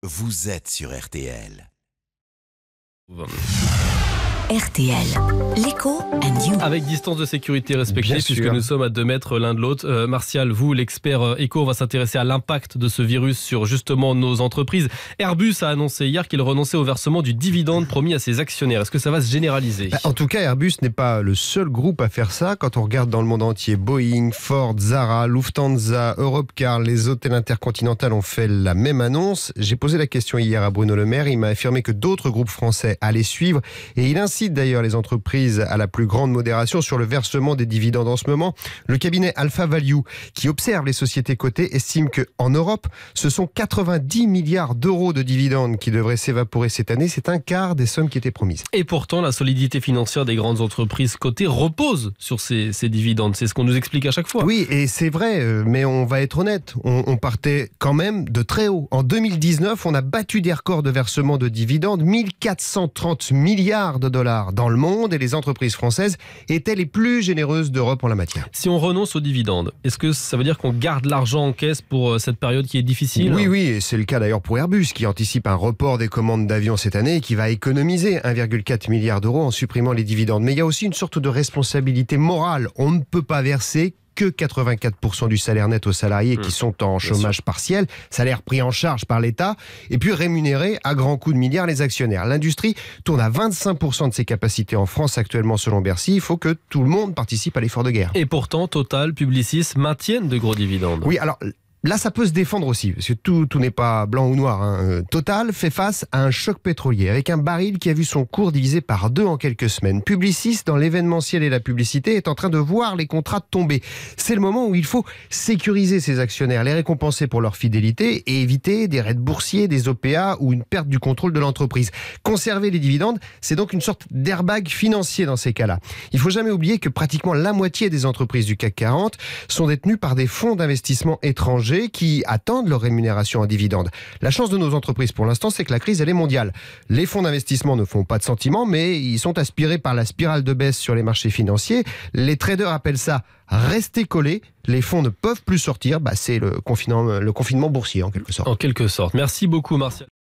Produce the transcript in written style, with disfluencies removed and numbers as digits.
Vous êtes sur RTL. RTL, l'écho and you. Avec distance de sécurité respectée, puisque nous sommes à 2 mètres l'un de l'autre. Martial, vous, l'expert éco, on va s'intéresser à l'impact de ce virus sur justement nos entreprises. Airbus a annoncé hier qu'il renonçait au versement du dividende promis à ses actionnaires. Est-ce que ça va se généraliser ? En tout cas, Airbus n'est pas le seul groupe à faire ça. Quand on regarde dans le monde entier, Boeing, Ford, Zara, Lufthansa, Europcar, les hôtels intercontinentaux ont fait la même annonce. J'ai posé la question hier à Bruno Le Maire. Il m'a affirmé que d'autres groupes français allaient suivre. Et il incite d'ailleurs les entreprises à la plus grande modération sur le versement des dividendes en ce moment. Le cabinet Alpha Value, qui observe les sociétés cotées, estime qu'en Europe, ce sont 90 milliards d'euros de dividendes qui devraient s'évaporer cette année. C'est un quart des sommes qui étaient promises. Et pourtant, la solidité financière des grandes entreprises cotées repose sur ces dividendes. C'est ce qu'on nous explique à chaque fois. Oui, et c'est vrai, mais on va être honnête. On partait quand même de très haut. En 2019, on a battu des records de versement de dividendes, 1430 milliards de dollars dans le monde, et les entreprises françaises étaient les plus généreuses d'Europe en la matière. Si on renonce aux dividendes, est-ce que ça veut dire qu'on garde l'argent en caisse pour cette période qui est difficile ? Oui, et c'est le cas d'ailleurs pour Airbus, qui anticipe un report des commandes d'avions cette année et qui va économiser 1,4 milliard d'euros en supprimant les dividendes. Mais il y a aussi une sorte de responsabilité morale. On ne peut pas verser que 84% du salaire net aux salariés qui sont en chômage partiel, salaire pris en charge par l'État, et puis rémunérer à grands coups de milliards les actionnaires. L'industrie tourne à 25% de ses capacités en France actuellement selon Bercy. Il faut que tout le monde participe à l'effort de guerre. Et pourtant, Total, Publicis maintiennent de gros dividendes. Oui, alors là, ça peut se défendre aussi, parce que tout n'est pas blanc ou noir. Total fait face à un choc pétrolier, avec un baril qui a vu son cours divisé par 2 en quelques semaines. Publicis, dans l'événementiel et la publicité, est en train de voir les contrats tomber. C'est le moment où il faut sécuriser ses actionnaires, les récompenser pour leur fidélité et éviter des raids boursiers, des OPA ou une perte du contrôle de l'entreprise. Conserver les dividendes, c'est donc une sorte d'airbag financier dans ces cas-là. Il ne faut jamais oublier que pratiquement la moitié des entreprises du CAC 40 sont détenues par des fonds d'investissement étrangers qui attendent leur rémunération en dividendes. La chance de nos entreprises pour l'instant, c'est que la crise, elle est mondiale. Les fonds d'investissement ne font pas de sentiment, mais ils sont aspirés par la spirale de baisse sur les marchés financiers. Les traders appellent ça rester collés. Les fonds ne peuvent plus sortir. C'est le confinement boursier en quelque sorte. En quelque sorte. Merci beaucoup, Martial.